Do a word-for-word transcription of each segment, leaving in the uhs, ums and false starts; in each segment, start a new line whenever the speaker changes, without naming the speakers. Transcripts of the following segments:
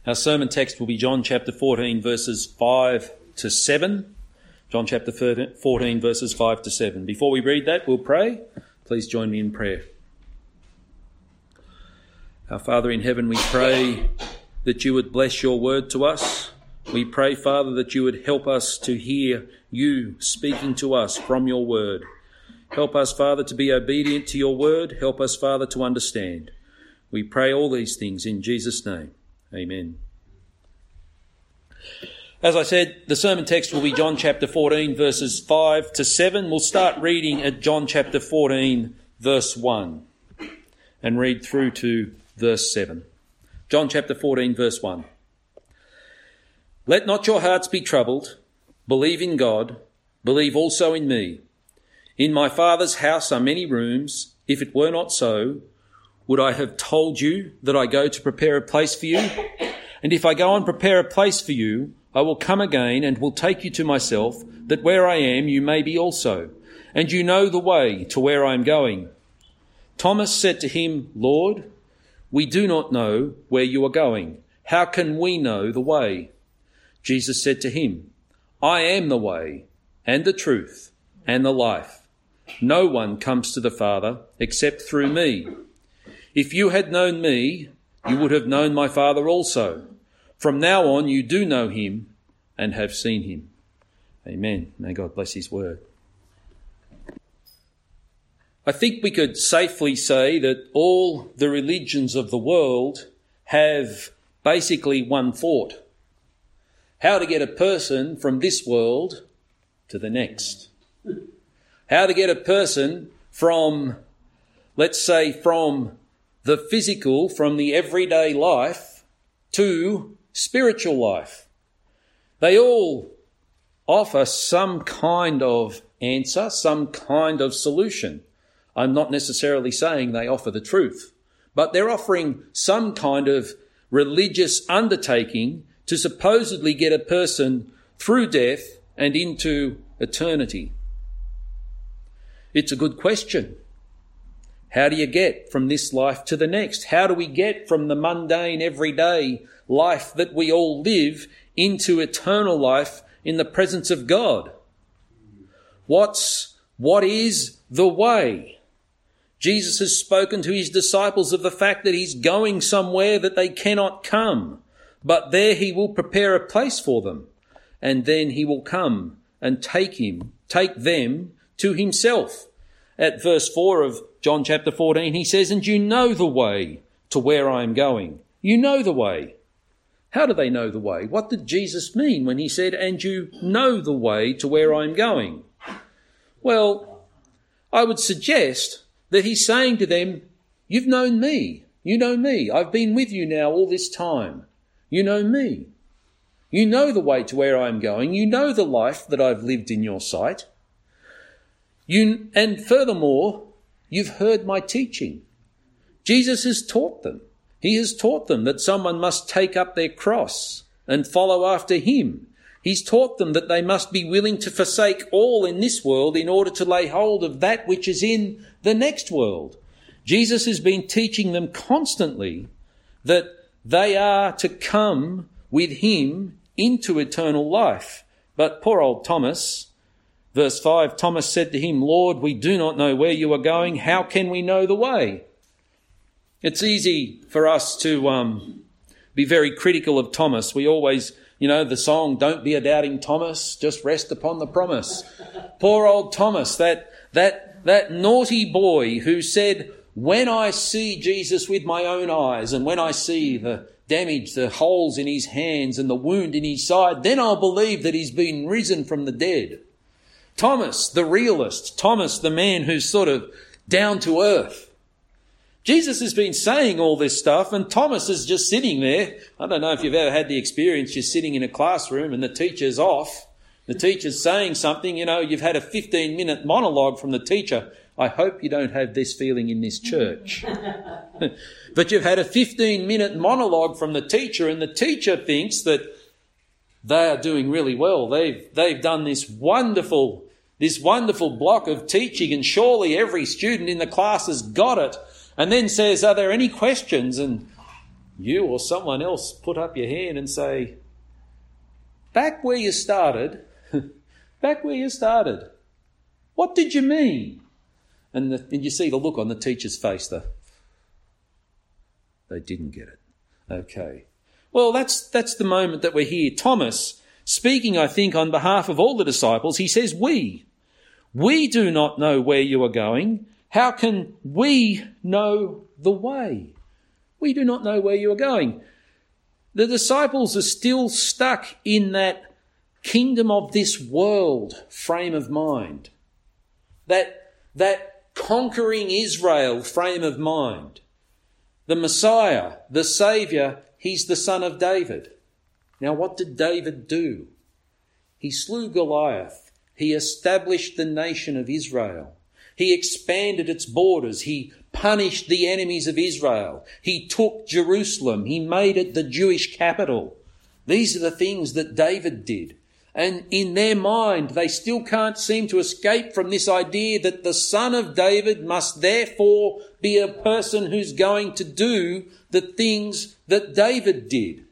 Our sermon text will be John chapter fourteen, verses five to seven. John chapter fourteen, verses five to seven. Before we read that, we'll pray. Please join me in prayer. Our Father in heaven, we pray that you would bless your word to us. We pray, Father, that you would help us to hear you speaking to us from your word. Help us, Father, to be obedient to your word. Help us, Father, to understand. We pray all these things in Jesus' name. Amen. As I said, the sermon text will be John chapter fourteen, verses five to seven. We'll start reading at John chapter fourteen, verse one, and read through to verse seven. John chapter fourteen, verse one. Let not your hearts be troubled. Believe in God. Believe also in me. In my Father's house are many rooms. If it were not so, would I have told you that I go to prepare a place for you? And if I go and prepare a place for you, I will come again and will take you to myself, that where I am you may be also. And you know the way to where I am going. Thomas said to him, Lord, we do not know where you are going. How can we know the way? Jesus said to him, I am the way and the truth and the life. No one comes to the Father except through me. If you had known me, you would have known my Father also. From now on, you do know him and have seen him. Amen. May God bless his word. I think we could safely say that all the religions of the world have basically one thought: how to get a person from this world to the next. How to get a person from, let's say, from the physical, from the everyday life to spiritual life. They all offer some kind of answer, some kind of solution. I'm not necessarily saying they offer the truth, but they're offering some kind of religious undertaking to supposedly get a person through death and into eternity. It's a good question. How do you get from this life to the next? How do we get from the mundane, everyday life that we all live into eternal life in the presence of God? What's, what is the way? Jesus has spoken to his disciples of the fact that he's going somewhere that they cannot come, but there he will prepare a place for them, and then he will come and take him, take them to himself. At verse four of John chapter fourteen, he says, and you know the way to where I am going. You know the way. How do they know the way? What did Jesus mean when he said, and you know the way to where I am going? Well, I would suggest that he's saying to them, you've known me. You know me. I've been with you now all this time. You know me. You know the way to where I am going. You know the life that I've lived in your sight. You, and furthermore, you've heard my teaching. Jesus has taught them. He has taught them that someone must take up their cross and follow after him. He's taught them that they must be willing to forsake all in this world in order to lay hold of that which is in the next world. Jesus has been teaching them constantly that they are to come with him into eternal life. But poor old Thomas, verse five, Thomas said to him, Lord, we do not know where you are going. How can we know the way? It's easy for us to um, be very critical of Thomas. We always, you know, the song, don't be a doubting Thomas, just rest upon the promise. Poor old Thomas, that, that, that naughty boy who said, when I see Jesus with my own eyes and when I see the damage, the holes in his hands and the wound in his side, then I'll believe that he's been risen from the dead. Thomas, the realist. Thomas, the man who's sort of down to earth. Jesus has been saying all this stuff and Thomas is just sitting there. I don't know if you've ever had the experience, you're sitting in a classroom and the teacher's off. The teacher's saying something, you know, you've had a fifteen minute monologue from the teacher. I hope you don't have this feeling in this church. But you've had a fifteen minute monologue from the teacher and the teacher thinks that they are doing really well. They've, they've done this wonderful, this wonderful block of teaching and surely every student in the class has got it. And then says, are there any questions? And you or someone else put up your hand and say, back where you started, back where you started, what did you mean? And, the, and you see the look on the teacher's face, the, they didn't get it. Okay. Well, that's that's the moment that we're here. Thomas, speaking, I think, on behalf of all the disciples, he says, we. We do not know where you are going. How can we know the way? We do not know where you are going. The disciples are still stuck in that kingdom of this world frame of mind. That, that conquering Israel frame of mind. The Messiah, the Saviour, he's the son of David. Now, what did David do? He slew Goliath. He established the nation of Israel. He expanded its borders. He punished the enemies of Israel. He took Jerusalem. He made it the Jewish capital. These are the things that David did. And in their mind, they still can't seem to escape from this idea that the son of David must therefore be a person who's going to do the things that David did.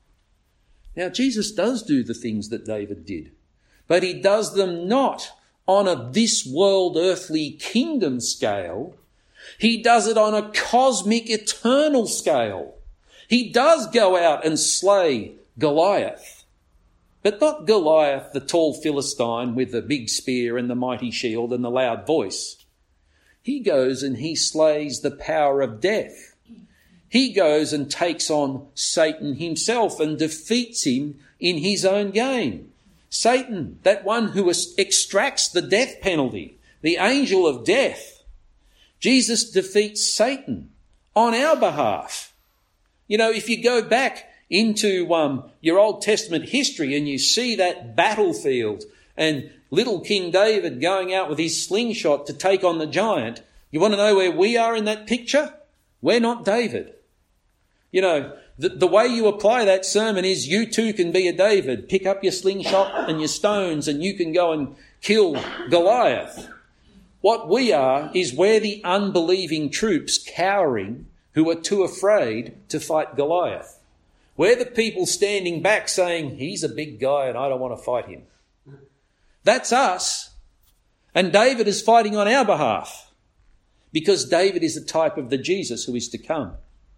Now, Jesus does do the things that David did, but he does them not on a this world earthly kingdom scale. He does it on a cosmic eternal scale. He does go out and slay Goliath. But not Goliath, the tall Philistine with the big spear and the mighty shield and the loud voice. He goes and he slays the power of death. He goes and takes on Satan himself and defeats him in his own game. Satan, that one who extracts the death penalty, the angel of death. Jesus defeats Satan on our behalf. You know, if you go back into um, your Old Testament history and you see that battlefield and little King David going out with his slingshot to take on the giant, you want to know where we are in that picture? We're not David. You know, the, the way you apply that sermon is you too can be a David. Pick up your slingshot and your stones and you can go and kill Goliath. What we are is we're the unbelieving troops cowering who are too afraid to fight Goliath. We're the people standing back saying, he's a big guy and I don't want to fight him. That's us. And David is fighting on our behalf because David is a type of the Jesus who is to come.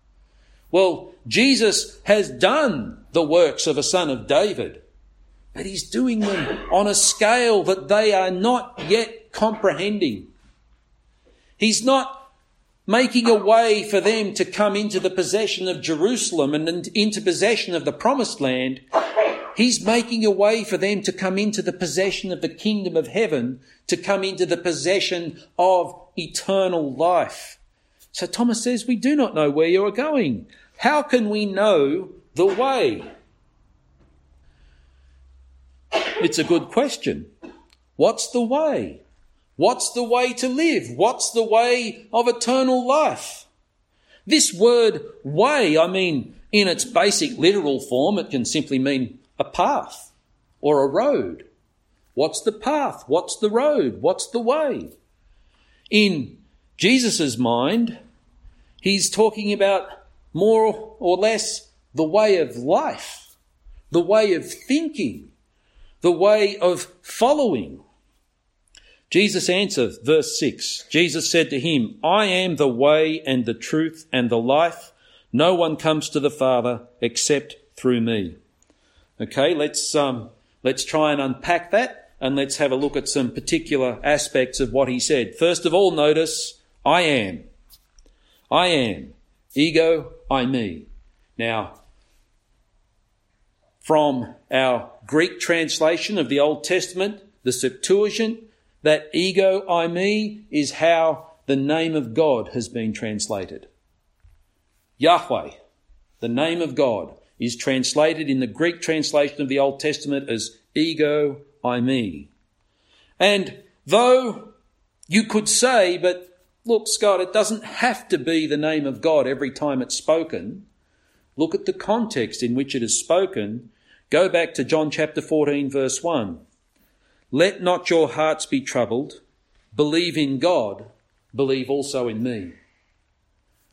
Well, Jesus has done the works of a son of David, but he's doing them on a scale that they are not yet comprehending. He's not making a way for them to come into the possession of Jerusalem and into possession of the promised land. He's making a way for them to come into the possession of the kingdom of heaven, to come into the possession of eternal life. So Thomas says, we do not know where you are going. How can we know the way? It's a good question. What's the way? What's the way to live? What's the way of eternal life? This word way, I mean, in its basic literal form, it can simply mean a path or a road. What's the path? What's the road? What's the way? In Jesus' mind, he's talking about more or less the way of life, the way of thinking, the way of following. Jesus answered, verse six, Jesus said to him, I am the way and the truth and the life. No one comes to the Father except through me. Okay, let's um, let's try and unpack that and let's have a look at some particular aspects of what he said. First of all, notice, I am. I am. Ego, I, me. Now, from our Greek translation of the Old Testament, the Septuagint, that ego, I, me is how the name of God has been translated. Yahweh, the name of God, is translated in the Greek translation of the Old Testament as ego, I, me. And though you could say, but look, Scott, it doesn't have to be the name of God every time it's spoken. Look at the context in which it is spoken. Go back to John chapter fourteen, verse one. Let not your hearts be troubled. Believe in God. Believe also in me.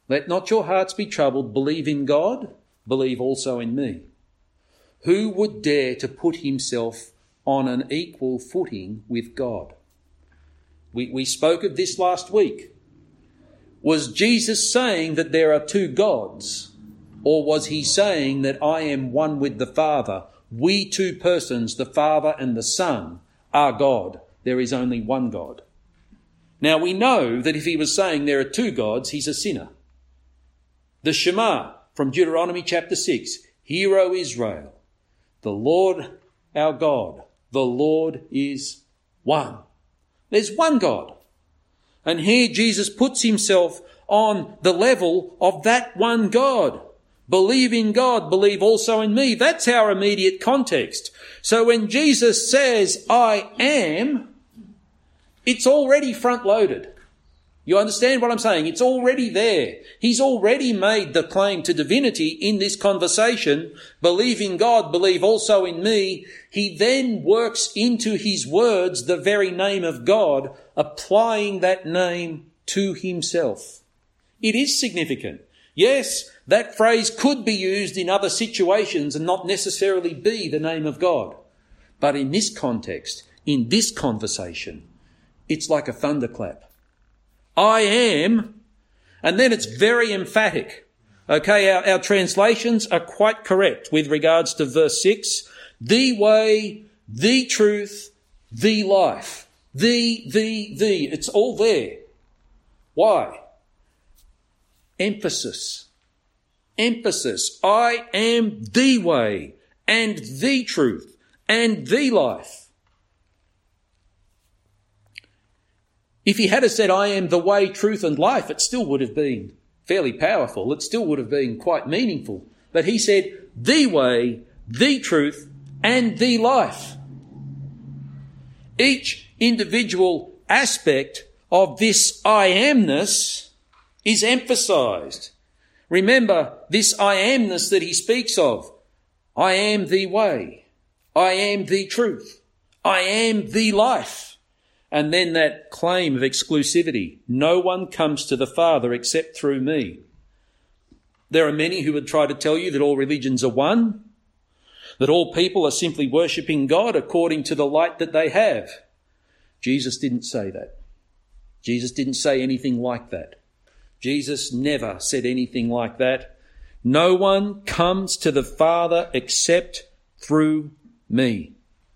Let not your hearts be troubled. Believe in God. Believe also in me. Who would dare to put himself on an equal footing with God? We, we spoke of this last week. Was Jesus saying that there are two gods? Or was he saying that I am one with the Father? We two persons, the Father and the Son, are God. There is only one God. Now we know that if he was saying there are two gods, he's a sinner. The Shema from Deuteronomy chapter six. Hear, O Israel, the Lord our God, the Lord is one. There's one God. And here Jesus puts himself on the level of that one God. Believe in God, believe also in me. That's our immediate context. So when Jesus says, I am, it's already front-loaded. You understand what I'm saying? It's already there. He's already made the claim to divinity in this conversation. Believe in God, believe also in me. He then works into his words the very name of God, applying that name to himself. It is significant. Yes, that phrase could be used in other situations and not necessarily be the name of God. But in this context, in this conversation, it's like a thunderclap. I am, and then it's very emphatic. Okay, our, our translations are quite correct with regards to verse six. The way, the truth, the life. The, the, the. It's all there. Why? Emphasis. Emphasis. I am the way and the truth and the life. If he had said, I am the way, truth and life, it still would have been fairly powerful. It still would have been quite meaningful. But he said, the way, the truth and the life. Each individual aspect of this I amness is emphasized. Remember this I amness that he speaks of. I am the way. I am the truth. I am the life. And then that claim of exclusivity. No one comes to the Father except through me. There are many who would try to tell you that all religions are one, that all people are simply worshipping God according to the light that they have. Jesus didn't say that. Jesus didn't say anything like that. Jesus never said anything like that. No one comes to the Father except through me.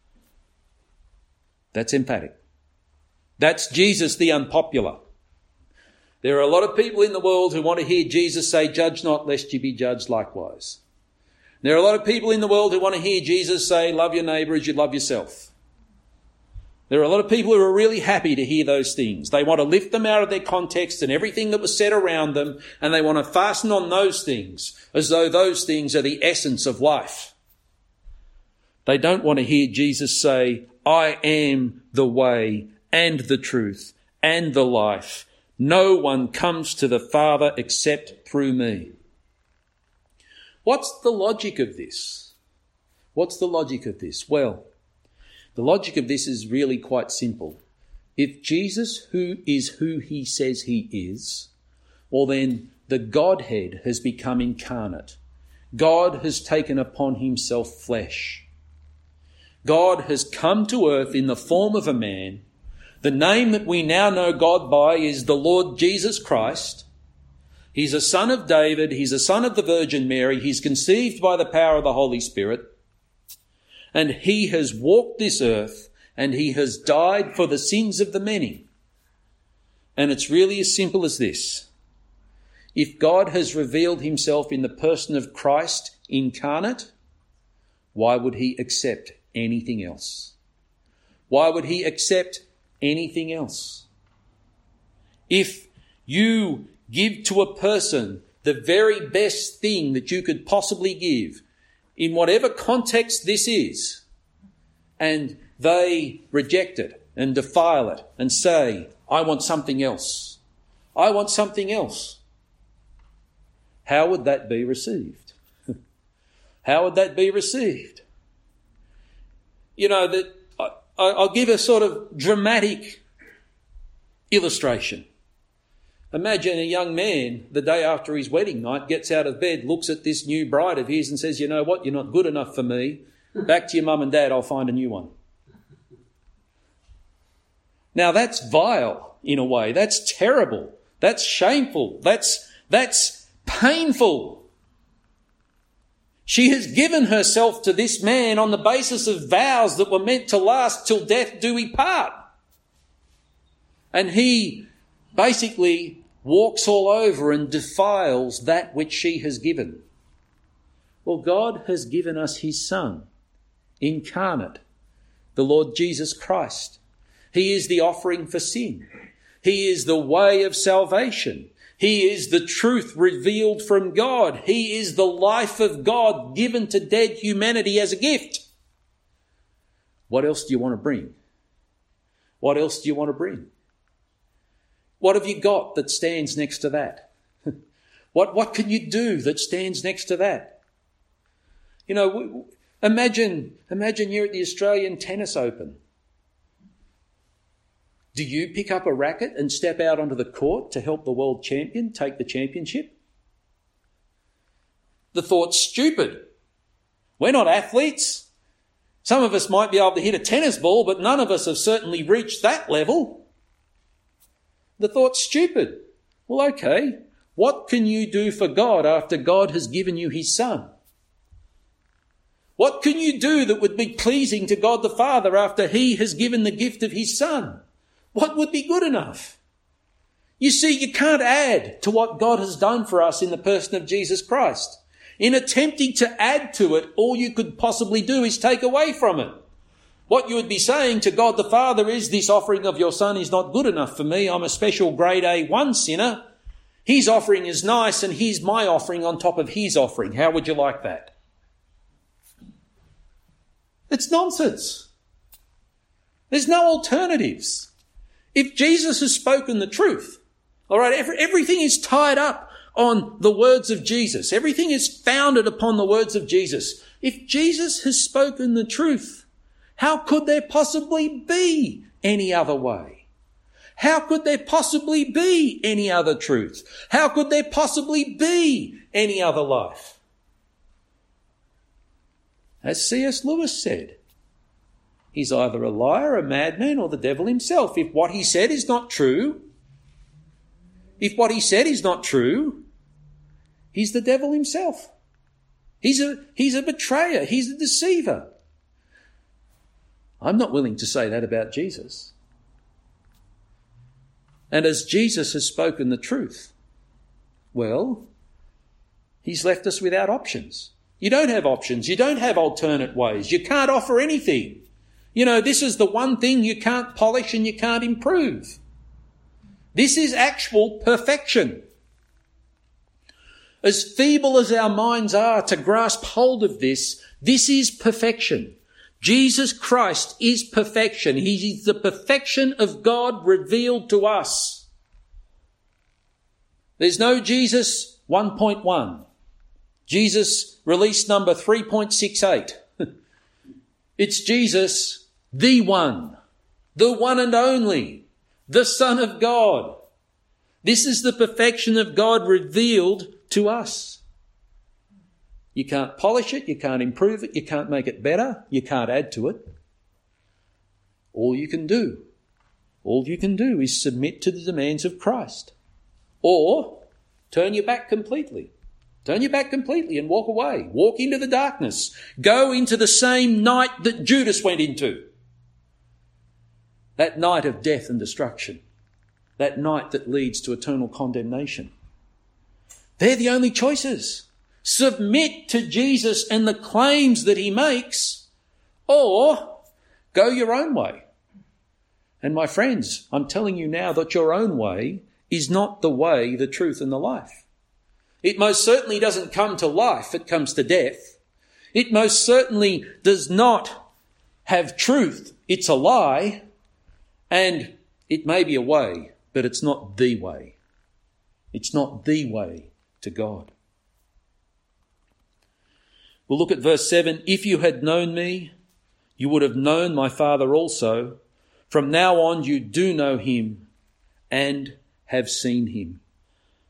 That's emphatic. That's Jesus the unpopular. There are a lot of people in the world who want to hear Jesus say, judge not lest you be judged likewise. There are a lot of people in the world who want to hear Jesus say, love your neighbour as you love yourself. There are a lot of people who are really happy to hear those things. They want to lift them out of their context and everything that was said around them, and they want to fasten on those things as though those things are the essence of life. They don't want to hear Jesus say, I am the way and the truth and the life. No one comes to the Father except through me. What's the logic of this? What's the logic of this? Well, the logic of this is really quite simple. If Jesus who is who he says he is, well then the Godhead has become incarnate. God has taken upon himself flesh. God has come to earth in the form of a man. The name that we now know God by is the Lord Jesus Christ. He's a son of David. He's a son of the Virgin Mary. He's conceived by the power of the Holy Spirit. And he has walked this earth and he has died for the sins of the many. And it's really as simple as this. If God has revealed himself in the person of Christ incarnate, why would he accept anything else? Why would he accept anything else? If you give to a person the very best thing that you could possibly give, in whatever context this is, and they reject it and defile it and say, I want something else. I want something else. How would that be received? How would that be received? You know, that I'll give a sort of dramatic illustration. Imagine a young man the day after his wedding night gets out of bed, looks at this new bride of his and says, you know what, you're not good enough for me. Back to your mum and dad, I'll find a new one. Now that's vile in a way. That's terrible. That's shameful. That's, that's painful. She has given herself to this man on the basis of vows that were meant to last till death do we part. And he basically walks all over and defiles that which she has given. Well, God has given us his Son, incarnate, the Lord Jesus Christ. He is the offering for sin. He is the way of salvation. He is the truth revealed from God. He is the life of God given to dead humanity as a gift. What else do you want to bring? What else do you want to bring? What have you got that stands next to that? What, what can you do that stands next to that? You know, imagine, imagine you're at the Australian Tennis Open. Do you pick up a racket and step out onto the court to help the world champion take the championship? The thought's stupid. We're not athletes. Some of us might be able to hit a tennis ball, but none of us have certainly reached that level. The thought's stupid. Well, okay, what can you do for God after God has given you his Son? What can you do that would be pleasing to God the Father after he has given the gift of his Son? What would be good enough? You see, you can't add to what God has done for us in the person of Jesus Christ. In attempting to add to it, all you could possibly do is take away from it. What you would be saying to God the Father is, this offering of your Son is not good enough for me. I'm a special grade A one sinner. His offering is nice and here's my offering on top of his offering. How would you like that? It's nonsense. There's no alternatives. If Jesus has spoken the truth, all right, every, everything is tied up on the words of Jesus. Everything is founded upon the words of Jesus. If Jesus has spoken the truth, how could there possibly be any other way? How could there possibly be any other truth? How could there possibly be any other life? As C S Lewis said, he's either a liar, a madman, or the devil himself. If what he said is not true, if what he said is not true, he's the devil himself. He's a, he's a betrayer. He's a deceiver. I'm not willing to say that about Jesus. And as Jesus has spoken the truth, well, he's left us without options. You don't have options. You don't have alternate ways. You can't offer anything. You know, this is the one thing you can't polish and you can't improve. This is actual perfection. As feeble as our minds are to grasp hold of this, this is perfection. Jesus Christ is perfection. He is the perfection of God revealed to us. There's no Jesus one point one. Jesus release number three point six eight. It's Jesus, the one, the one and only, the Son of God. This is the perfection of God revealed to us. You can't polish it, you can't improve it, you can't make it better, you can't add to it. All you can do, all you can do is submit to the demands of Christ. Or turn your back completely. Turn your back completely and walk away. Walk into the darkness. Go into the same night that Judas went into. That night of death and destruction. That night that leads to eternal condemnation. They're the only choices. Submit to Jesus and the claims that he makes, or go your own way. And my friends, I'm telling you now that your own way is not the way, the truth, and the life. It most certainly doesn't come to life, it comes to death. It most certainly does not have truth, it's a lie. And it may be a way, but it's not the way. It's not the way to God. We'll look at verse seven. If you had known me, you would have known my Father also. From now on you do know him and have seen him.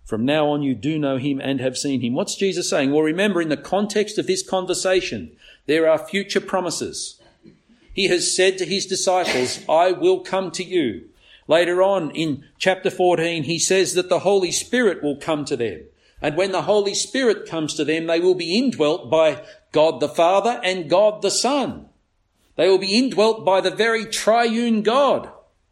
From now on you do know him and have seen him. What's Jesus saying? Well, remember, in the context of this conversation, there are future promises. He has said to his disciples, I will come to you. Later on in chapter fourteen, he says that the Holy Spirit will come to them. And when the Holy Spirit comes to them, they will be indwelt by God the Father and God the Son. They will be indwelt by the very triune God.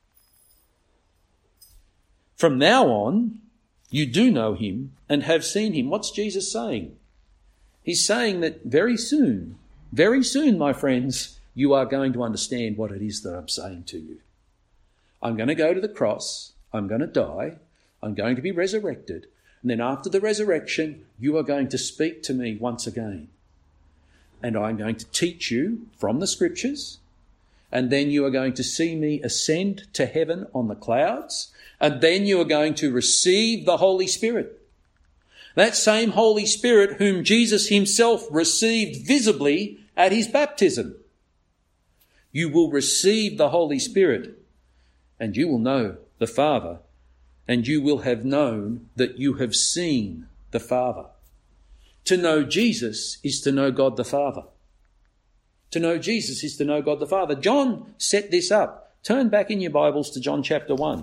From now on, you do know him and have seen him. What's Jesus saying? He's saying that very soon, very soon, my friends, you are going to understand what it is that I'm saying to you. I'm going to go to the cross. I'm going to die. I'm going to be resurrected. And then after the resurrection, you are going to speak to me once again. And I'm going to teach you from the scriptures. And then you are going to see me ascend to heaven on the clouds. And then you are going to receive the Holy Spirit. That same Holy Spirit whom Jesus himself received visibly at his baptism. You will receive the Holy Spirit and you will know the Father, and you will have known that you have seen the Father. To know Jesus is to know God the Father. To know Jesus is to know God the Father. John set this up. Turn back in your Bibles to John chapter one.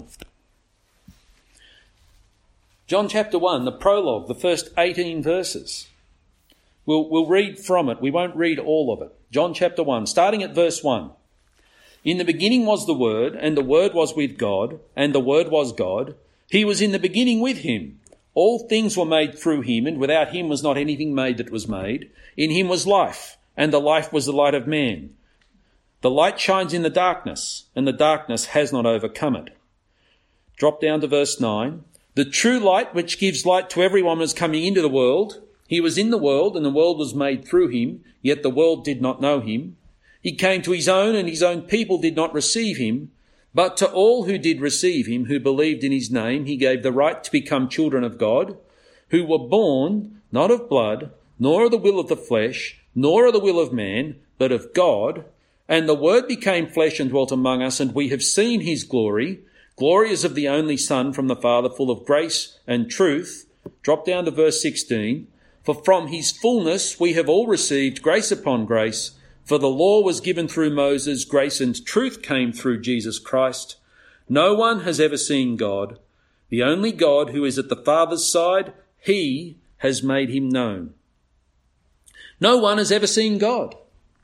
John chapter one, the prologue, the first eighteen verses. We'll, we'll read from it. We won't read all of it. John chapter one, starting at verse one. In the beginning was the Word, and the Word was with God, and the Word was God. He was in the beginning with him. All things were made through him, and without him was not anything made that was made. In him was life, and the life was the light of man. The light shines in the darkness, and the darkness has not overcome it. Drop down to verse nine. The true light which gives light to everyone was coming into the world. He was in the world, and the world was made through him, yet the world did not know him. He came to his own, and his own people did not receive him. But to all who did receive him, who believed in his name, he gave the right to become children of God, who were born not of blood, nor of the will of the flesh, nor of the will of man, but of God. And the Word became flesh and dwelt among us, and we have seen his glory. Glory is of the only Son from the Father, full of grace and truth. Drop down to verse sixteen. For from his fullness we have all received grace upon grace. For the law was given through Moses, grace and truth came through Jesus Christ. No one has ever seen God. The only God who is at the Father's side, he has made him known. No one has ever seen God.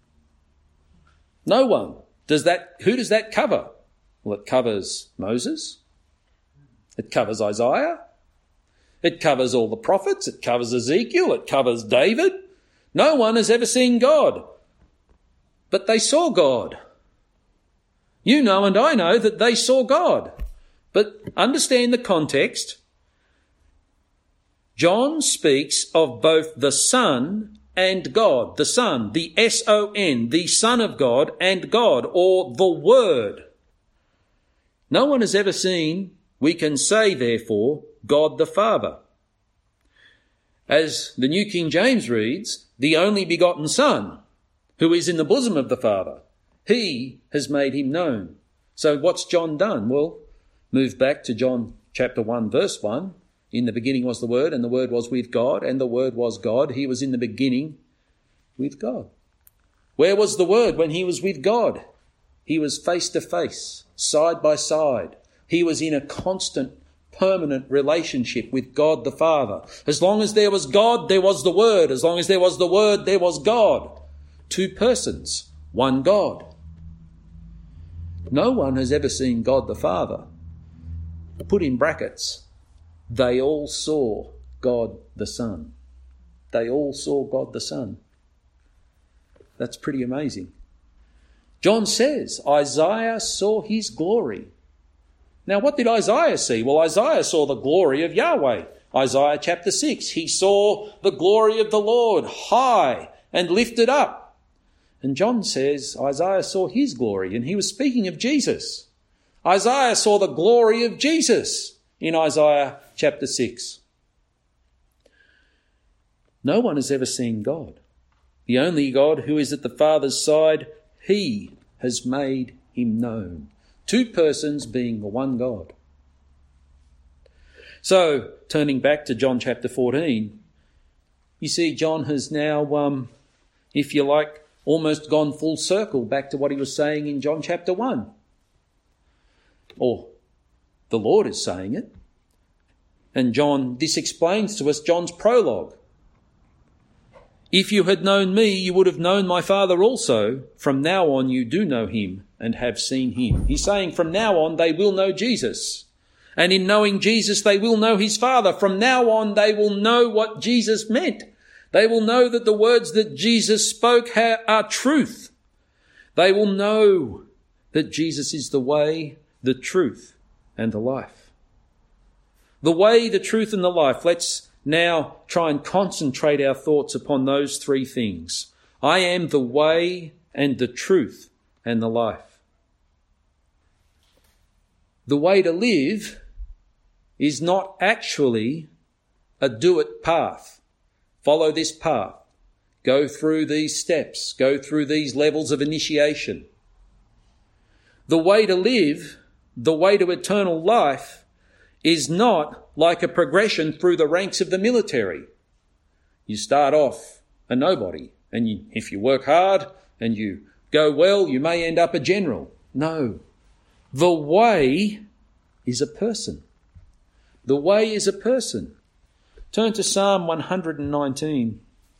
No one. Does that, who does that cover? Well, it covers Moses. It covers Isaiah. It covers all the prophets. It covers Ezekiel. It covers David. No one has ever seen God. But they saw God. You know and I know that they saw God. But understand the context. John speaks of both the Son and God. The Son, the S O N, the Son of God and God, or the Word. No one has ever seen, we can say therefore, God the Father. As the New King James reads, the only begotten Son, who is in the bosom of the Father. He has made him known. So what's John done? Well, move back to John chapter one, verse one. In the beginning was the Word, and the Word was with God, and the Word was God. He was in the beginning with God. Where was the Word when he was with God? He was face to face, side by side. He was in a constant, permanent relationship with God the Father. As long as there was God, there was the Word. As long as there was the Word, there was God. Two persons, one God. No one has ever seen God the Father. Put in brackets, they all saw God the Son. They all saw God the Son. That's pretty amazing. John says Isaiah saw his glory. Now, what did Isaiah see? Well, Isaiah saw the glory of Yahweh. Isaiah chapter six, he saw the glory of the Lord high and lifted up. And John says Isaiah saw his glory, and he was speaking of Jesus. Isaiah saw the glory of Jesus in Isaiah chapter six. No one has ever seen God. The only God who is at the Father's side, he has made him known. Two persons being the one God. So, turning back to John chapter fourteen, you see John has now, um, if you like, almost gone full circle back to what he was saying in John chapter one. Or the Lord is saying it. And John, this explains to us John's prologue. If you had known me, you would have known my Father also. From now on you do know him and have seen him. He's saying from now on they will know Jesus. And in knowing Jesus they will know his Father. From now on they will know what Jesus meant. They will know that the words that Jesus spoke are truth. They will know that Jesus is the way, the truth, and the life. The way, the truth, and the life. Let's now try and concentrate our thoughts upon those three things. I am the way and the truth and the life. The way to live is not actually a do-it path. Follow this path. Go through these steps. Go through these levels of initiation. The way to live, the way to eternal life, is not like a progression through the ranks of the military. You start off a nobody, and you, if you work hard and you go well, you may end up a general. No. The way is a person. The way is a person. Turn to Psalm one hundred nineteen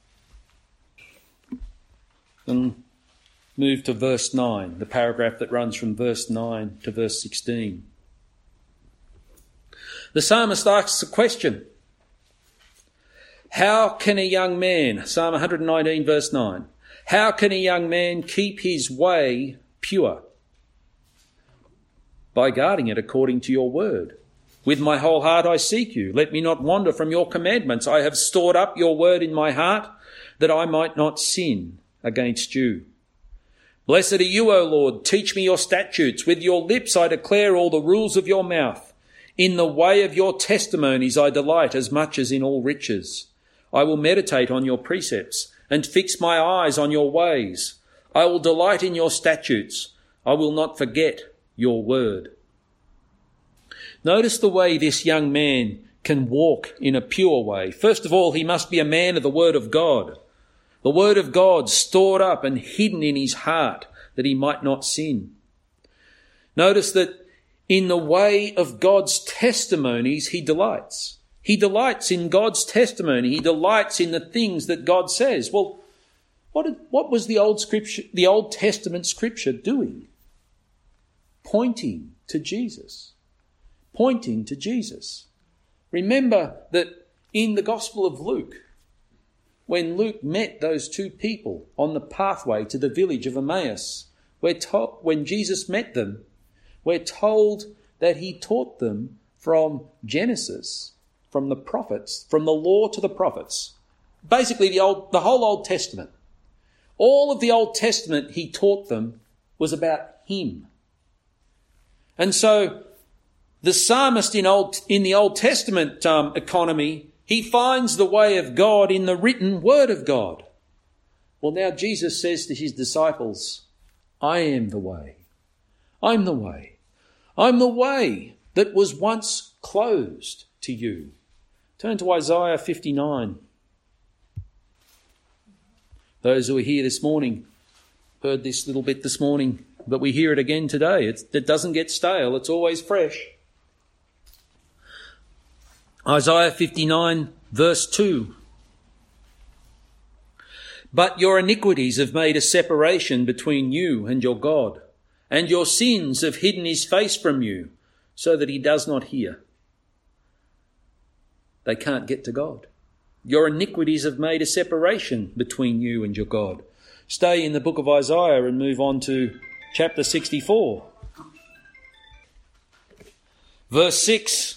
and move to verse nine, the paragraph that runs from verse nine to verse sixteen. The psalmist asks a question. How can a young man, Psalm one hundred nineteen verse nine, how can a young man keep his way pure? By guarding it according to your word. With my whole heart I seek you. Let me not wander from your commandments. I have stored up your word in my heart that I might not sin against you. Blessed are you, O Lord. Teach me your statutes. With your lips I declare all the rules of your mouth. In the way of your testimonies I delight as much as in all riches. I will meditate on your precepts and fix my eyes on your ways. I will delight in your statutes. I will not forget your word. Notice the way this young man can walk in a pure way. First of all, he must be a man of the word of God. The word of God stored up and hidden in his heart that he might not sin. Notice that in the way of God's testimonies, he delights. He delights in God's testimony. He delights in the things that God says. Well, what, did, what was the Old Scripture, the Old Testament Scripture doing? Pointing to Jesus. Pointing to Jesus. Remember that in the Gospel of Luke, when Luke met those two people on the pathway to the village of Emmaus, we're told, when Jesus met them, we're told that he taught them from Genesis, from the prophets, from the law to the prophets. Basically the old, the whole Old Testament. All of the Old Testament he taught them was about him. And so the psalmist in, old, in the Old Testament um, economy, he finds the way of God in the written word of God. Well, now Jesus says to his disciples, I am the way. I'm the way. I'm the way that was once closed to you. Turn to Isaiah fifty-nine. Those who are here this morning heard this little bit this morning, but we hear it again today. It's, it doesn't get stale. It's always fresh. Isaiah fifty-nine verse two. But your iniquities have made a separation between you and your God, and your sins have hidden his face from you, so that he does not hear. They can't get to God. Your iniquities have made a separation between you and your God. Stay in the book of Isaiah and move on to chapter sixty-four. Verse six.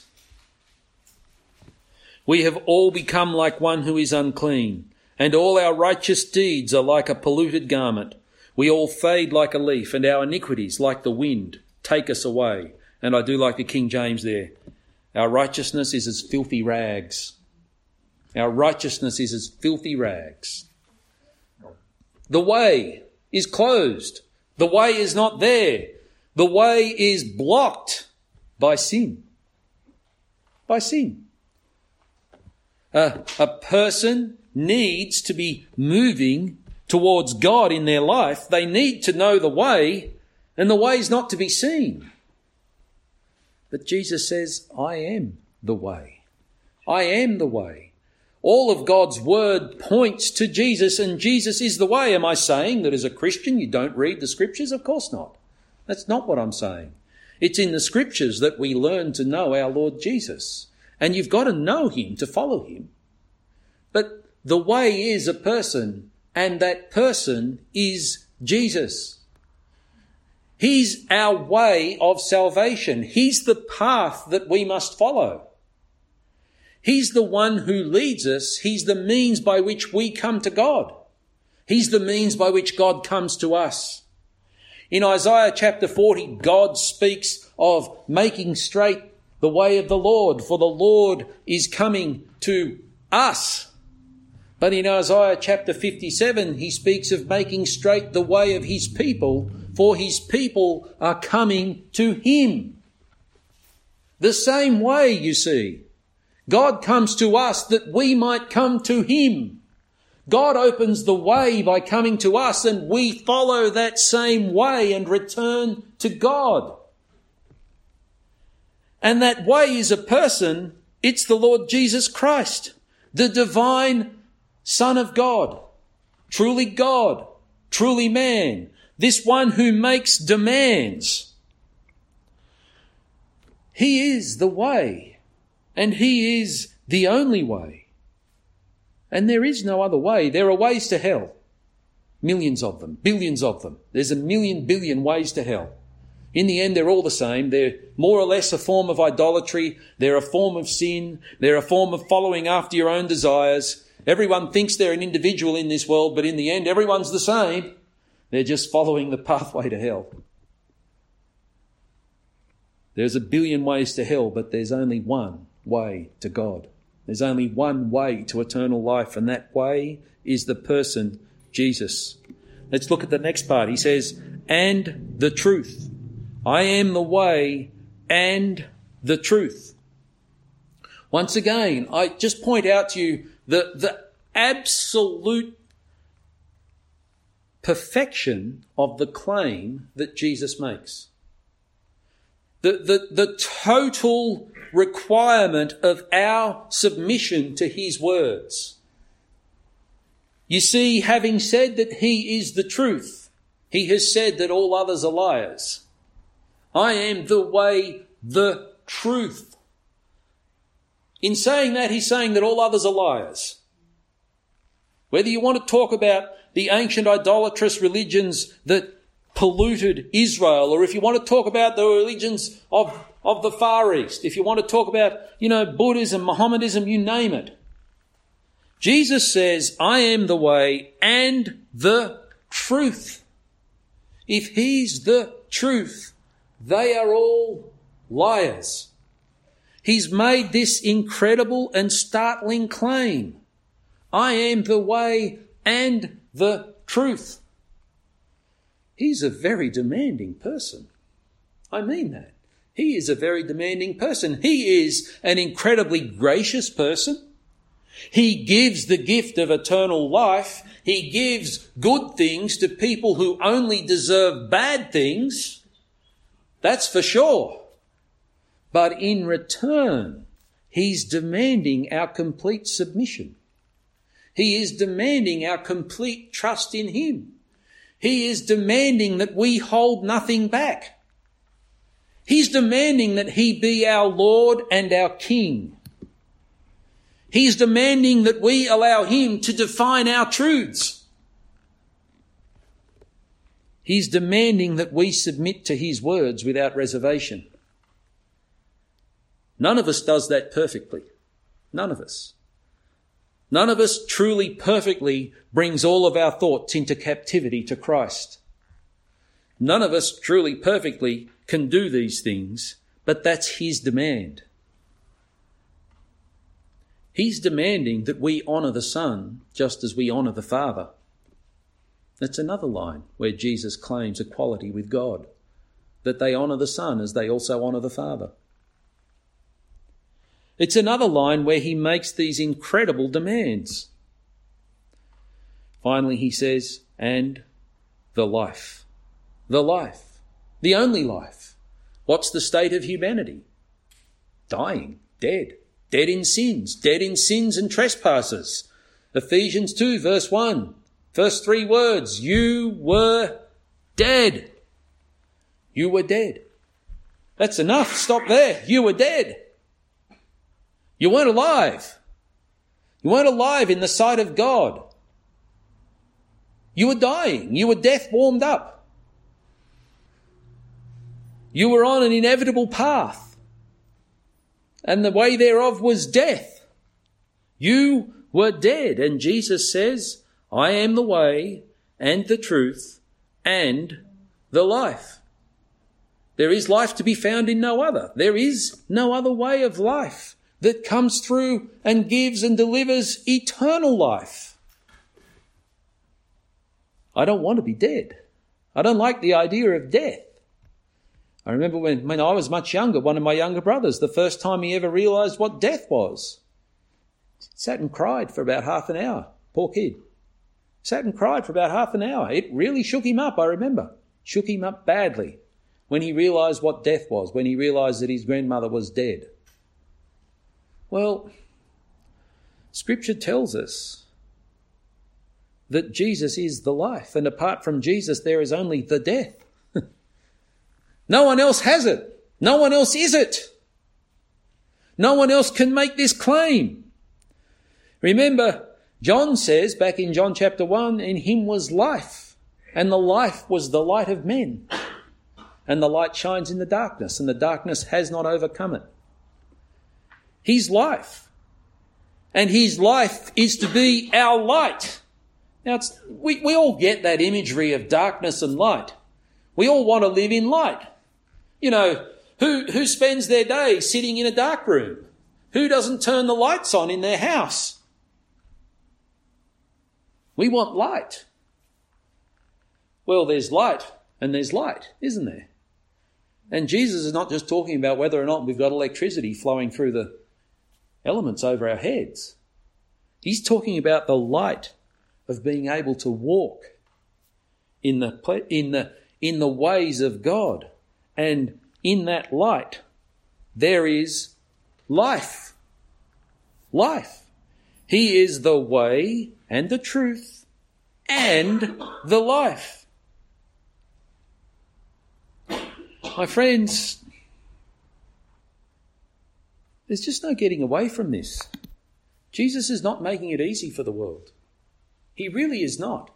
We have all become like one who is unclean, and all our righteous deeds are like a polluted garment. We all fade like a leaf, and our iniquities, like the wind, take us away. And I do like the King James there. Our righteousness is as filthy rags. Our righteousness is as filthy rags. The way is closed. The way is not there. The way is blocked by sin. By sin. Uh, a person needs to be moving towards God in their life. They need to know the way, and the way is not to be seen. But Jesus says, I am the way. I am the way. All of God's word points to Jesus, and Jesus is the way. Am I saying that as a Christian you don't read the scriptures? Of course not. That's not what I'm saying. It's in the scriptures that we learn to know our Lord Jesus. And you've got to know him to follow him. But the way is a person, and that person is Jesus. He's our way of salvation. He's the path that we must follow. He's the one who leads us. He's the means by which we come to God. He's the means by which God comes to us. In Isaiah chapter forty, God speaks of making straight the way of the Lord, for the Lord is coming to us. But in Isaiah chapter fifty-seven, he speaks of making straight the way of his people, for his people are coming to him. The same way, you see. God comes to us that we might come to him. God opens the way by coming to us, and we follow that same way and return to God. And that way is a person. It's the Lord Jesus Christ, the divine Son of God, truly God, truly man, this one who makes demands. He is the way, and he is the only way. And there is no other way. There are ways to hell. Millions of them, billions of them. There's a million billion ways to hell. In the end, they're all the same. They're more or less a form of idolatry. They're a form of sin. They're a form of following after your own desires. Everyone thinks they're an individual in this world, but in the end, everyone's the same. They're just following the pathway to hell. There's a billion ways to hell, but there's only one way to God. There's only one way to eternal life, and that way is the person Jesus. Let's look at the next part. He says, and the truth. I am the way and the truth. Once again, I just point out to you the, the absolute perfection of the claim that Jesus makes. The, the, the total requirement of our submission to his words. You see, having said that he is the truth, he has said that all others are liars. I am the way, the truth. In saying that, he's saying that all others are liars. Whether you want to talk about the ancient idolatrous religions that polluted Israel, or if you want to talk about the religions of, of the Far East, if you want to talk about, you know, Buddhism, Mohammedanism, you name it. Jesus says, I am the way and the truth. If he's the truth, they are all liars. He's made this incredible and startling claim. I am the way and the truth. He's a very demanding person. I mean that. He is a very demanding person. He is an incredibly gracious person. He gives the gift of eternal life. He gives good things to people who only deserve bad things. That's for sure. But in return, he's demanding our complete submission. He is demanding our complete trust in him. He is demanding that we hold nothing back. He's demanding that he be our Lord and our King. He's demanding that we allow him to define our truths. He's demanding that we submit to his words without reservation. None of us does that perfectly. None of us. None of us truly perfectly brings all of our thoughts into captivity to Christ. None of us truly perfectly can do these things, but that's his demand. He's demanding that we honour the Son just as we honour the Father. That's another line where Jesus claims equality with God, that they honour the Son as they also honour the Father. It's another line where he makes these incredible demands. Finally, he says, and the life. The life. The only life. What's the state of humanity? Dying. Dead. Dead in sins. Dead in sins and trespasses. Ephesians two, verse one. First three words. You were dead. You were dead. That's enough. Stop there. You were dead. You weren't alive. You weren't alive in the sight of God. You were dying. You were death warmed up. You were on an inevitable path, and the way thereof was death. You were dead, and Jesus says, I am the way and the truth and the life. There is life to be found in no other. There is no other way of life that comes through and gives and delivers eternal life. I don't want to be dead. I don't like the idea of death. I remember when, when I was much younger, one of my younger brothers, the first time he ever realised what death was, sat and cried for about half an hour. Poor kid. Sat and cried for about half an hour. It really shook him up, I remember. Shook him up badly when he realised what death was, when he realised that his grandmother was dead. Well, Scripture tells us that Jesus is the life, and apart from Jesus there is only the death. No one else has it. No one else is it. No one else can make this claim. Remember, John says back in John chapter one, in him was life, and the life was the light of men. And the light shines in the darkness, and the darkness has not overcome it. His life. And his life is to be our light. Now, it's, we, we all get that imagery of darkness and light. We all want to live in light. You know, who, who spends their day sitting in a dark room? Who doesn't turn the lights on in their house? We want light. Well, there's light and there's light, isn't there? And Jesus is not just talking about whether or not we've got electricity flowing through the elements over our heads. He's talking about the light of being able to walk in the in the in the ways of God, and in that light there is life. Life. He is the way and the truth and the life. My friends, there's just no getting away from this. Jesus is not making it easy for the world. He really is not.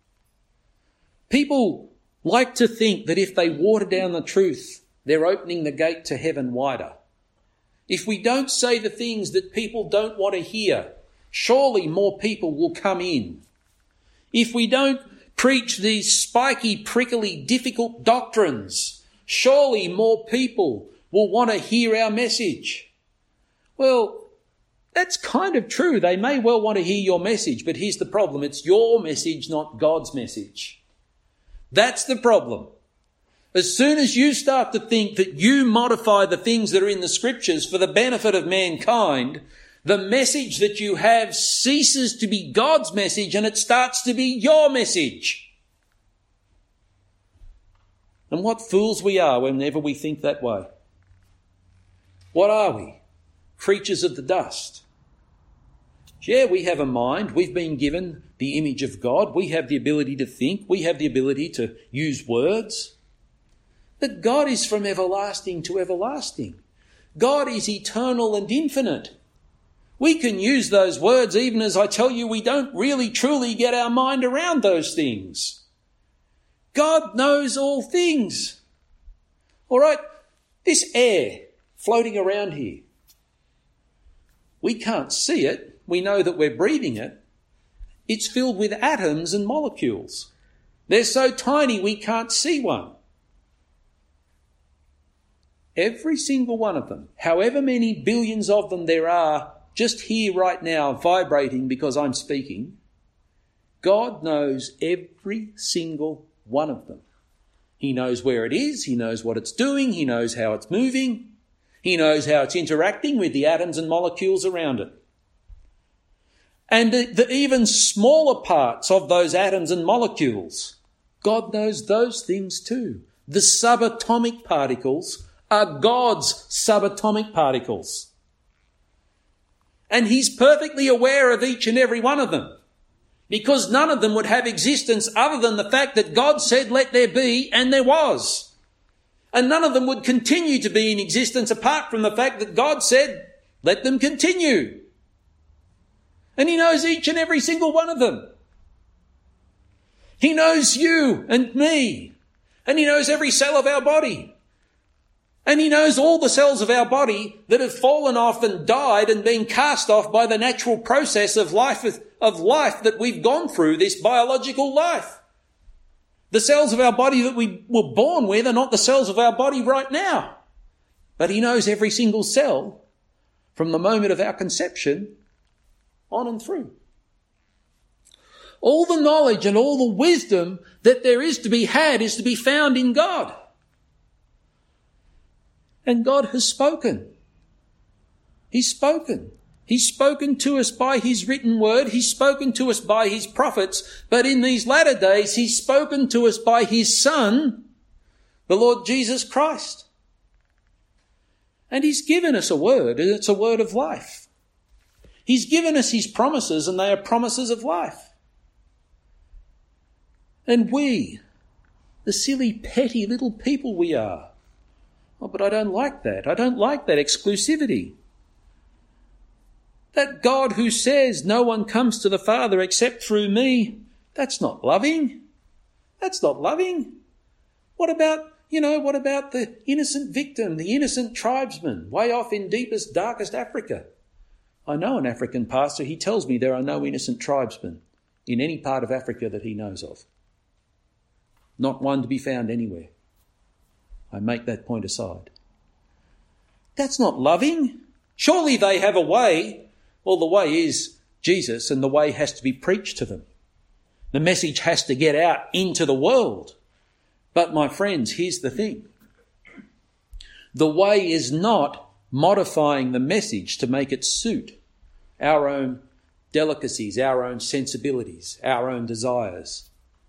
People like to think that if they water down the truth, they're opening the gate to heaven wider. If we don't say the things that people don't want to hear, surely more people will come in. If we don't preach these spiky, prickly, difficult doctrines, surely more people will want to hear our message. Well, that's kind of true. They may well want to hear your message, but here's the problem. It's your message, not God's message. That's the problem. As soon as you start to think that you modify the things that are in the Scriptures for the benefit of mankind, the message that you have ceases to be God's message and it starts to be your message. And what fools we are whenever we think that way. What are we? Creatures of the dust. Yeah, we have a mind. We've been given the image of God. We have the ability to think. We have the ability to use words. But God is from everlasting to everlasting. God is eternal and infinite. We can use those words even as I tell you we don't really truly get our mind around those things. God knows all things. All right, this air floating around here, we can't see it. We know that we're breathing it. It's filled with atoms and molecules. They're so tiny we can't see one. Every single one of them, however many billions of them there are just here right now vibrating because I'm speaking, God knows every single one of them. He knows where it is. He knows what it's doing. He knows how it's moving. He knows how it's interacting with the atoms and molecules around it. And the, the even smaller parts of those atoms and molecules, God knows those things too. The subatomic particles are God's subatomic particles. And he's perfectly aware of each and every one of them, because none of them would have existence other than the fact that God said, let there be, and there was. And none of them would continue to be in existence apart from the fact that God said, let them continue. And he knows each and every single one of them. He knows you and me. And he knows every cell of our body. And he knows all the cells of our body that have fallen off and died and been cast off by the natural process of life, of life that we've gone through, this biological life. The cells of our body that we were born with are not the cells of our body right now. But he knows every single cell from the moment of our conception on and through. All the knowledge and all the wisdom that there is to be had is to be found in God. And God has spoken. He's spoken. He's spoken to us by his written word. He's spoken to us by his prophets. But in these latter days, he's spoken to us by his Son, the Lord Jesus Christ. And he's given us a word, and it's a word of life. He's given us his promises, and they are promises of life. And we, the silly, petty little people we are, oh, but I don't like that. I don't like that exclusivity. That God who says no one comes to the Father except through me, that's not loving. That's not loving. What about, you know, what about the innocent victim, the innocent tribesman, way off in deepest, darkest Africa? I know an African pastor, he tells me there are no innocent tribesmen in any part of Africa that he knows of. Not one to be found anywhere. I make that point aside. That's not loving. Surely they have a way. Well, the way is Jesus, and the way has to be preached to them. The message has to get out into the world. But my friends, here's the thing. The way is not modifying the message to make it suit our own delicacies, our own sensibilities, our own desires.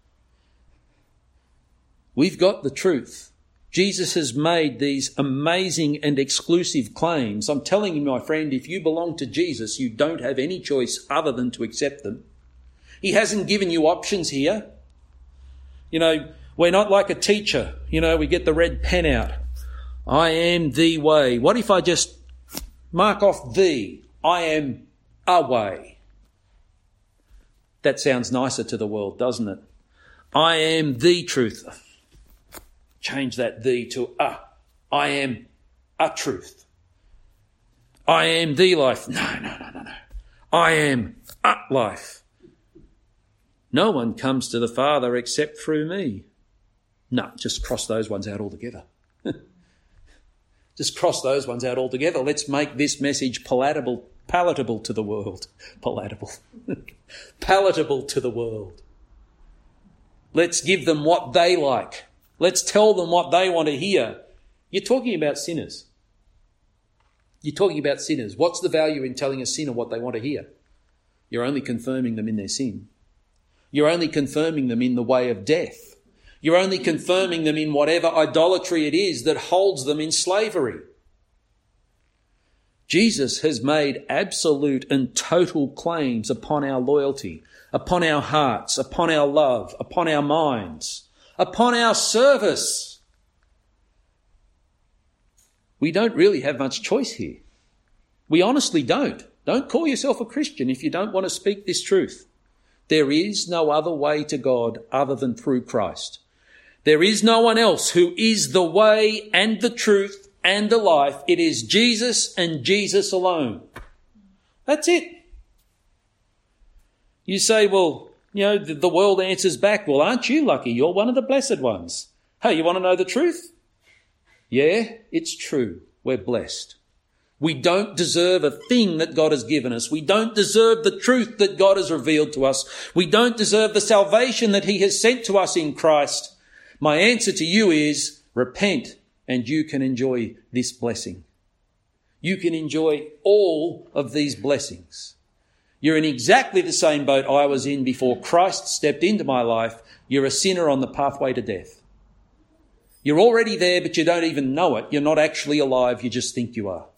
We've got the truth. Jesus has made these amazing and exclusive claims. I'm telling you, my friend, if you belong to Jesus, you don't have any choice other than to accept them. He hasn't given you options here. You know, we're not like a teacher. You know, we get the red pen out. I am the way. What if I just mark off the? I am a way. That sounds nicer to the world, doesn't it? I am the truth. Change that the to a. I am a truth. I am the life. No, no, no, no, no. I am a life. No one comes to the Father except through me. No, just cross those ones out altogether. Just cross those ones out altogether. Let's make this message palatable, palatable to the world. Palatable. Palatable to the world. Let's give them what they like. Let's tell them what they want to hear. You're talking about sinners. You're talking about sinners. What's the value in telling a sinner what they want to hear? You're only confirming them in their sin. You're only confirming them in the way of death. You're only confirming them in whatever idolatry it is that holds them in slavery. Jesus has made absolute and total claims upon our loyalty, upon our hearts, upon our love, upon our minds, upon our service. We don't really have much choice here. We honestly don't. Don't call yourself a Christian if you don't want to speak this truth. There is no other way to God other than through Christ. There is no one else who is the way and the truth and the life. It is Jesus and Jesus alone. That's it. You say, well, you know, the world answers back, well, aren't you lucky? You're one of the blessed ones. Hey, you want to know the truth? Yeah, it's true. We're blessed. We don't deserve a thing that God has given us. We don't deserve the truth that God has revealed to us. We don't deserve the salvation that he has sent to us in Christ. My answer to you is repent and you can enjoy this blessing. you can enjoy all of these blessings. You're in exactly the same boat I was in before Christ stepped into my life. You're a sinner on the pathway to death. You're already there, but you don't even know it. You're not actually alive. You just think you are.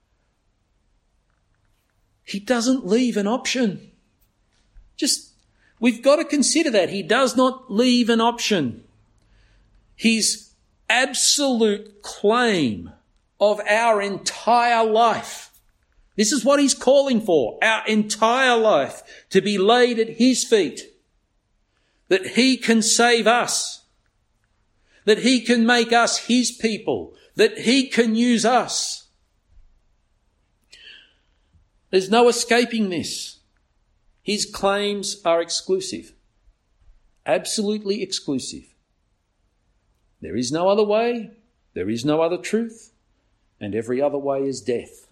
He doesn't leave an option. Just, we've got to consider that. He does not leave an option. His absolute claim of our entire life. This is what he's calling for, our entire life, to be laid at his feet. That he can save us. That he can make us his people. That he can use us. There's no escaping this. His claims are exclusive. Absolutely exclusive. There is no other way. There is no other truth. And every other way is death.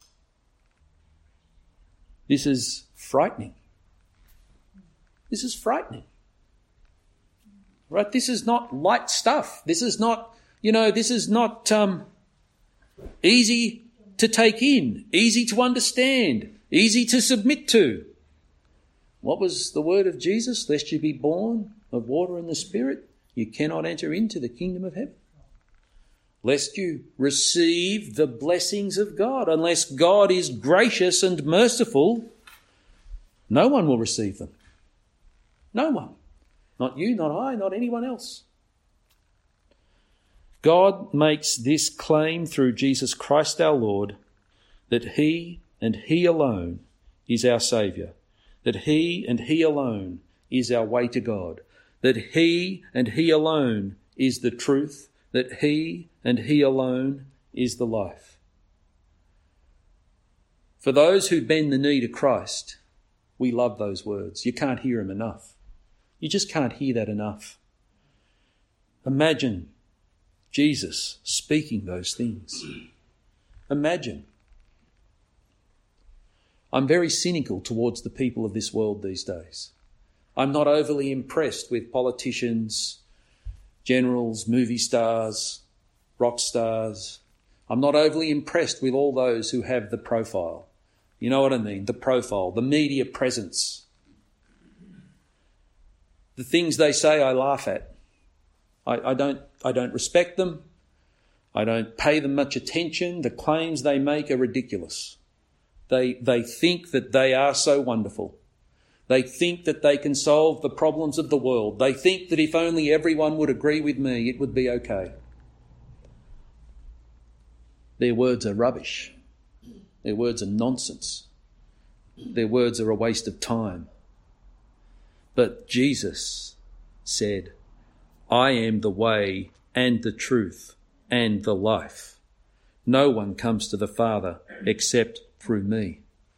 This is frightening. This is frightening. Right? This is not light stuff. This is not, you know, this is not um, easy to take in, easy to understand, easy to submit to. What was the word of Jesus? Lest you be born of water and the Spirit, you cannot enter into the kingdom of heaven. Lest you receive the blessings of God. Unless God is gracious and merciful, no one will receive them. No one. Not you, not I, not anyone else. God makes this claim through Jesus Christ our Lord, that he and he alone is our Saviour, that he and he alone is our way to God, that he and he alone is the truth, that he and he alone is the life. For those who bend the knee to Christ, we love those words. You can't hear them enough. You just can't hear that enough. Imagine Jesus speaking those things. Imagine. I'm very cynical towards the people of this world these days. I'm not overly impressed with politicians, generals, movie stars, rock stars. I'm not overly impressed with all those who have the profile. You know what I mean? The profile, the media presence. The things they say I laugh at. I, I don't I don't respect them. I don't pay them much attention. The claims they make are ridiculous. They they think that they are so wonderful. They think that they can solve the problems of the world. They think that if only everyone would agree with me, it would be okay. Their words are rubbish. Their words are nonsense. Their words are a waste of time. But Jesus said, I am the way and the truth and the life. No one comes to the Father except through me.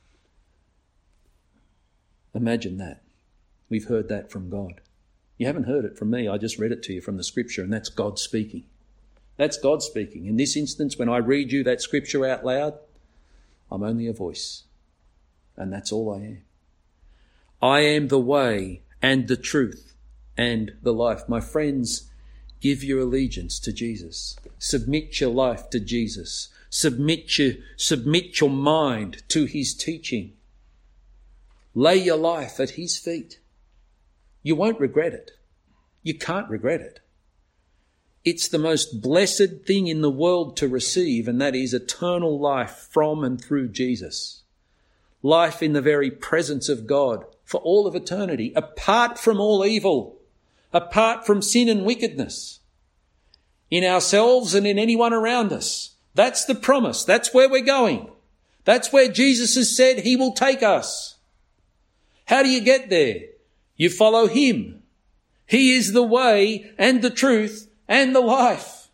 Imagine that. We've heard that from God. You haven't heard it from me. I just read it to you from the scripture, and that's God speaking. That's God speaking. In this instance, when I read you that scripture out loud, I'm only a voice, and that's all I am. I am the way and the truth and the life. My friends, give your allegiance to Jesus. Submit your life to Jesus. Submit your, submit your mind to his teaching. Lay your life at his feet. You won't regret it. You can't regret it. It's the most blessed thing in the world to receive, and that is eternal life from and through Jesus. Life in the very presence of God for all of eternity, apart from all evil, apart from sin and wickedness, in ourselves and in anyone around us. That's the promise. That's where we're going. That's where Jesus has said he will take us. How do you get there? You follow him. He is the way and the truth and the life.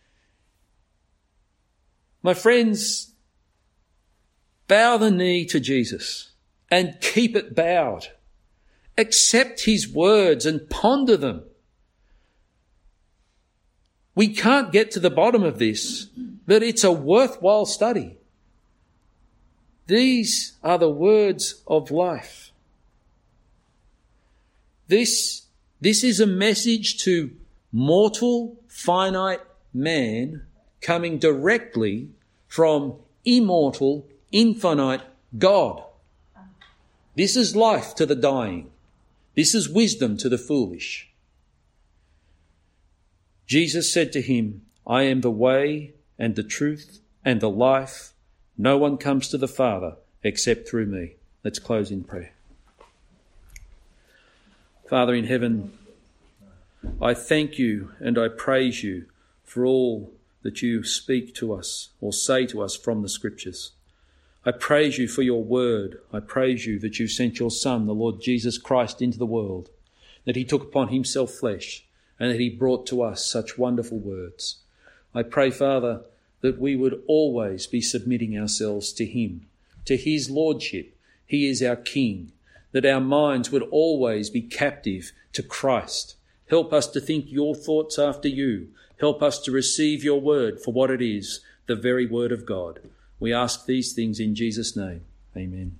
My friends, bow the knee to Jesus and keep it bowed. Accept his words and ponder them. We can't get to the bottom of this, but it's a worthwhile study. These are the words of life. This, this is a message to mortal, finite man coming directly from immortal, infinite God. This is life to the dying. This is wisdom to the foolish. Jesus said to him, I am the way and the truth and the life. No one comes to the Father except through me. Let's close in prayer. Father in heaven, I thank you and I praise you for all that you speak to us or say to us from the Scriptures. I praise you for your word. I praise you that you sent your Son, the Lord Jesus Christ, into the world, that he took upon himself flesh and that he brought to us such wonderful words. I pray, Father, that we would always be submitting ourselves to him, to his lordship. He is our King, that our minds would always be captive to Christ. Help us to think your thoughts after you. Help us to receive your word for what it is, the very word of God. We ask these things in Jesus' name. Amen.